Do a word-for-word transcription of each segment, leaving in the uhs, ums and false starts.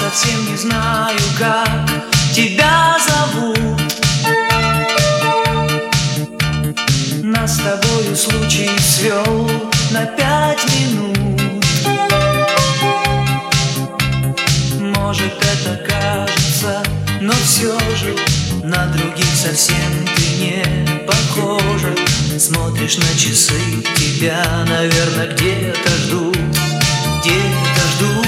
совсем не знаю, как тебя зовут. Нас с тобою случай свел на пять минут. Может, это кажется, но все же на других совсем ты не похожа. Смотришь на часы, тебя, наверное, где-то ждут, где-то ждут.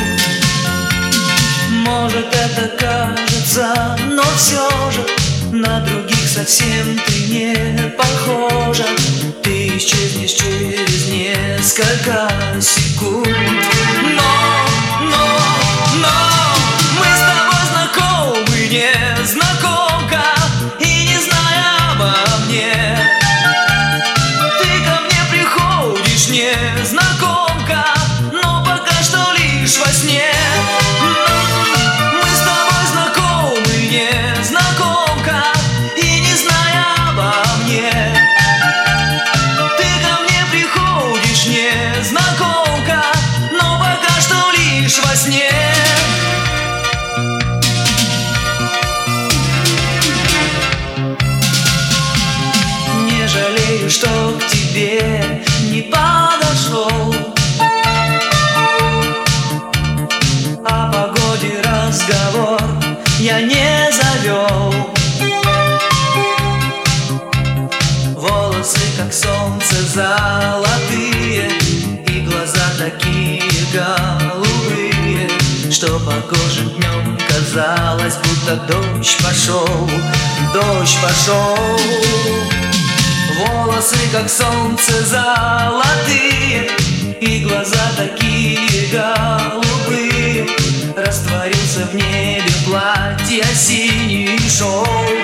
Может, это кажется, но все же на других совсем ты не похожа. Ты исчезнешь через несколько секунд. Но, но, но мы с тобой знакомы, незнакомка, и не зная обо мне. Ты ко мне приходишь, незнакомка, но пока что лишь во сне. Незнакомка, но пока что лишь во сне. Не жалею, что к тебе не подошел. О погоде разговор я не завел. Волосы, как солнце, золотые, и глаза такие голубые, что по коже днем казалось, будто дождь пошел, дождь пошел. Волосы, как солнце, золотые, и глаза такие голубые, растворился в небе платье синий шел.